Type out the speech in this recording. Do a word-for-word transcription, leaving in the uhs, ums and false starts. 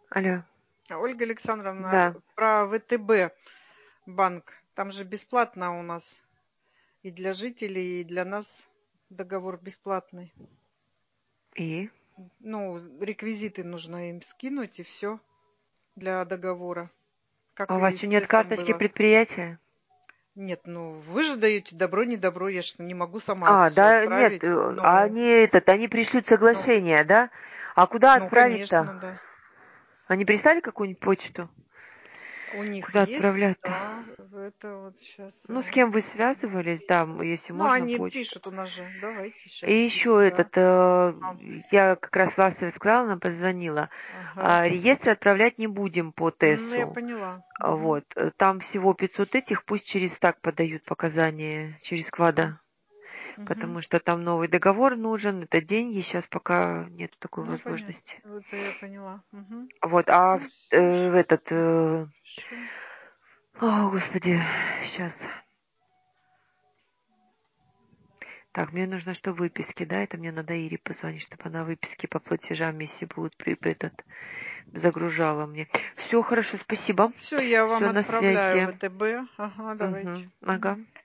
Алло. Ольга Александровна, Да. про ВТБ банк. Там же бесплатно у нас и для жителей, и для нас договор бесплатный. И? Ну, реквизиты нужно им скинуть, и все для договора. Как А у и вас с что, нет лесом карточки было. предприятия? Нет, ну вы же даете добро, не добро, я же не могу сама А, все да, нет, отправить. э, Ну, они этот, они пришлют ну, соглашение, да? А куда ну, отправить-то? конечно, да. Они прислали какую-нибудь почту? У них Куда есть, отправлять-то? да, это вот сейчас. Ну, с кем вы связывались, да, м, если Ну, можно, они почту. пишут у нас же. Давайте И сейчас еще скину, да. этот, э, А, я как раз вас рассказала, она позвонила. Ага. А, реестры отправлять не будем по Ну, я ТЭСу. поняла. А, Мгм. Вот, э, там всего пятьсот этих, пусть через так подают показания, через М, Квада. мгм. Потому что там новый договор нужен, это деньги, сейчас пока нет такой Ну, понятно. возможности. Это я поняла. Мгм. Вот, а Ну, в- все, э, в сейчас этот, э, пишу. о, господи, сейчас. Так, мне нужно, что выписки, да, это мне надо Ире позвонить, чтобы она выписки по платежам, если будут при этот, загружала мне. Все хорошо, спасибо. Все, я вам Все на отправляю связи. ВТБ. Ага, давайте. Угу, ага.